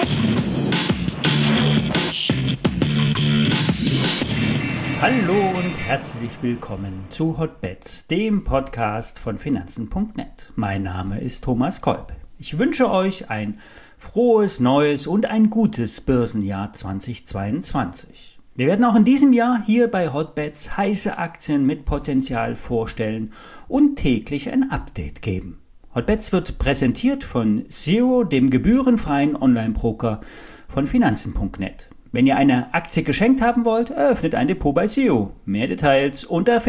Hallo und herzlich willkommen zu Hotbets, dem Podcast von Finanzen.net. Mein Name ist Thomas Kolb. Ich wünsche euch ein frohes, neues und ein gutes Börsenjahr 2022. Wir werden auch in diesem Jahr hier bei Hotbets heiße Aktien mit Potenzial vorstellen und täglich ein Update geben. Hotbets wird präsentiert von Zero, dem gebührenfreien Online-Broker von Finanzen.net. Wenn ihr eine Aktie geschenkt haben wollt, eröffnet ein Depot bei Zero. Mehr Details unter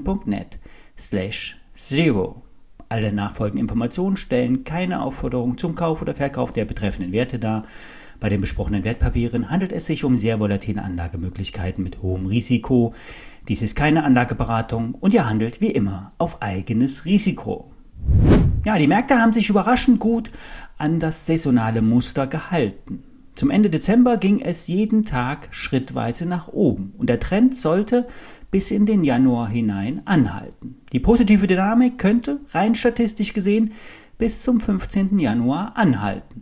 finanzen.net/Zero. Alle nachfolgenden Informationen stellen keine Aufforderung zum Kauf oder Verkauf der betreffenden Werte dar. Bei den besprochenen Wertpapieren handelt es sich um sehr volatile Anlagemöglichkeiten mit hohem Risiko. Dies ist keine Anlageberatung und ihr handelt wie immer auf eigenes Risiko. Ja, die Märkte haben sich überraschend gut an das saisonale Muster gehalten. Zum Ende Dezember ging es jeden Tag schrittweise nach oben und der Trend sollte bis in den Januar hinein anhalten. Die positive Dynamik könnte, rein statistisch gesehen, bis zum 15. Januar anhalten.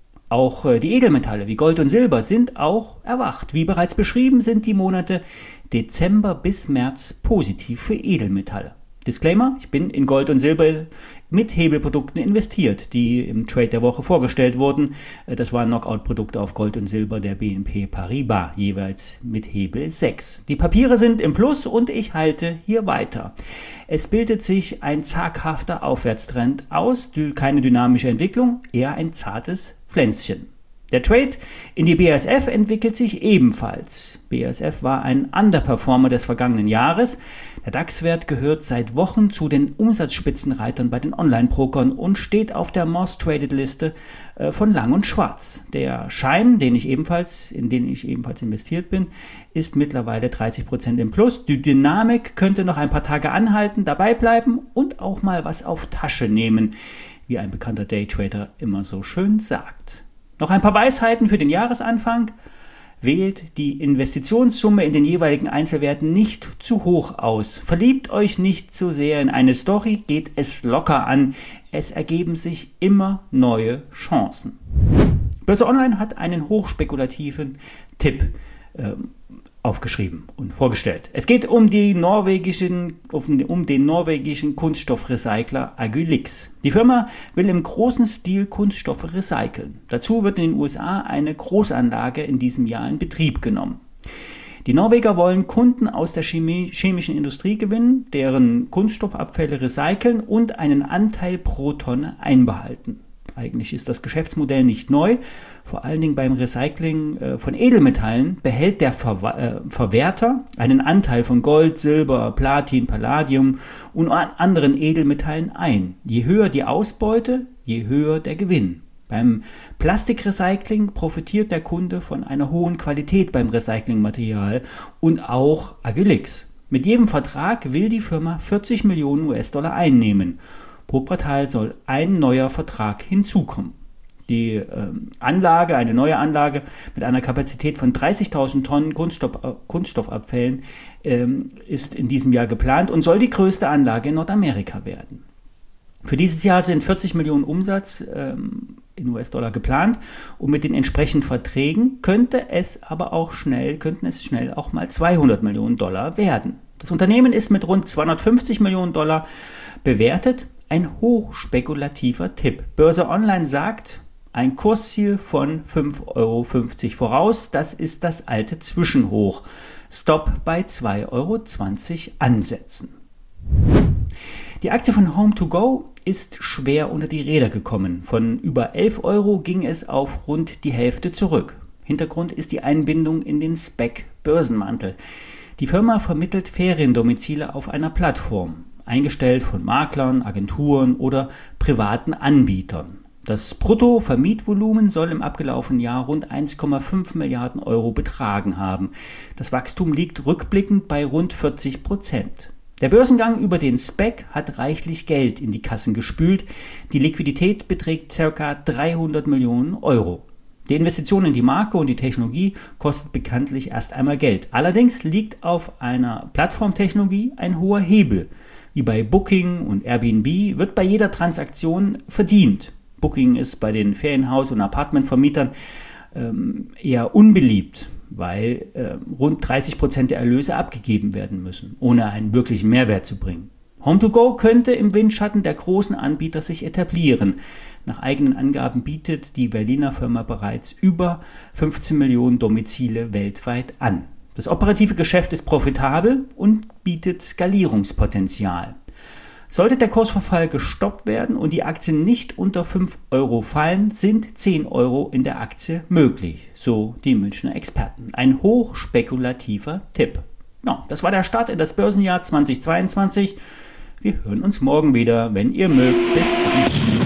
Auch die Edelmetalle wie Gold und Silber sind auch erwacht. Wie bereits beschrieben sind die Monate Dezember bis März positiv für Edelmetalle. Disclaimer, ich bin in Gold und Silber mit Hebelprodukten investiert, die im Trade der Woche vorgestellt wurden. Das waren Knockout-Produkte auf Gold und Silber der BNP Paribas, jeweils mit Hebel 6. Die Papiere sind im Plus und ich halte hier weiter. Es bildet sich ein zaghafter Aufwärtstrend aus, keine dynamische Entwicklung, eher ein zartes Pflänzchen. Der Trade in die BASF entwickelt sich ebenfalls. BASF war ein Underperformer des vergangenen Jahres. Der DAX-Wert gehört seit Wochen zu den Umsatzspitzenreitern bei den Online-Brokern und steht auf der Most-Traded-Liste von Lang und Schwarz. Der Schein, in den ich ebenfalls investiert bin, ist mittlerweile 30% im Plus. Die Dynamik könnte noch ein paar Tage anhalten, dabei bleiben und auch mal was auf Tasche nehmen, wie ein bekannter Daytrader immer so schön sagt. Noch ein paar Weisheiten für den Jahresanfang. Wählt die Investitionssumme in den jeweiligen Einzelwerten nicht zu hoch aus. Verliebt euch nicht zu sehr in eine Story, geht es locker an. Es ergeben sich immer neue Chancen. Börse Online hat einen hochspekulativen Tipp aufgeschrieben und vorgestellt. Es geht um den norwegischen Kunststoffrecycler Agilyx. Die Firma will im großen Stil Kunststoffe recyceln. Dazu wird in den USA eine Großanlage in diesem Jahr in Betrieb genommen. Die Norweger wollen Kunden aus der chemischen Industrie gewinnen, deren Kunststoffabfälle recyceln und einen Anteil pro Tonne einbehalten. Eigentlich ist das Geschäftsmodell nicht neu. Vor allen Dingen beim Recycling von Edelmetallen behält der Verwerter einen Anteil von Gold, Silber, Platin, Palladium und anderen Edelmetallen ein. Je höher die Ausbeute, je höher der Gewinn. Beim Plastikrecycling profitiert der Kunde von einer hohen Qualität beim Recyclingmaterial und auch Agilyx. Mit jedem Vertrag will die Firma 40 Millionen US-Dollar einnehmen. Pro Quartal soll ein neuer Vertrag hinzukommen. Die eine neue Anlage mit einer Kapazität von 30.000 Tonnen Kunststoffabfällen ist in diesem Jahr geplant und soll die größte Anlage in Nordamerika werden. Für dieses Jahr sind 40 Millionen Umsatz in US-Dollar geplant und mit den entsprechenden Verträgen könnten es schnell auch mal 200 Millionen Dollar werden. Das Unternehmen ist mit rund 250 Millionen Dollar bewertet. Ein hochspekulativer Tipp. Börse Online sagt, ein Kursziel von 5,50 Euro voraus. Das ist das alte Zwischenhoch. Stop bei 2,20 Euro ansetzen. Die Aktie von Home2Go ist schwer unter die Räder gekommen. Von über 11 Euro ging es auf rund die Hälfte zurück. Hintergrund ist die Einbindung in den SPAC-Börsenmantel. Die Firma vermittelt Feriendomizile auf einer Plattform, eingestellt von Maklern, Agenturen oder privaten Anbietern. Das Bruttovermietvolumen soll im abgelaufenen Jahr rund 1,5 Milliarden Euro betragen haben. Das Wachstum liegt rückblickend bei rund 40%. Der Börsengang über den SPAC hat reichlich Geld in die Kassen gespült. Die Liquidität beträgt ca. 300 Millionen Euro. Die Investition in die Marke und die Technologie kostet bekanntlich erst einmal Geld. Allerdings liegt auf einer Plattformtechnologie ein hoher Hebel. Wie bei Booking und Airbnb wird bei jeder Transaktion verdient. Booking ist bei den Ferienhaus- und Apartmentvermietern eher unbeliebt, weil rund 30% der Erlöse abgegeben werden müssen, ohne einen wirklichen Mehrwert zu bringen. Home2Go könnte im Windschatten der großen Anbieter sich etablieren. Nach eigenen Angaben bietet die Berliner Firma bereits über 15 Millionen Domizile weltweit an. Das operative Geschäft ist profitabel und bietet Skalierungspotenzial. Sollte der Kursverfall gestoppt werden und die Aktien nicht unter 5 Euro fallen, sind 10 Euro in der Aktie möglich, so die Münchner Experten. Ein hochspekulativer Tipp. Ja, das war der Start in das Börsenjahr 2022. Wir hören uns morgen wieder, wenn ihr mögt. Bis dann.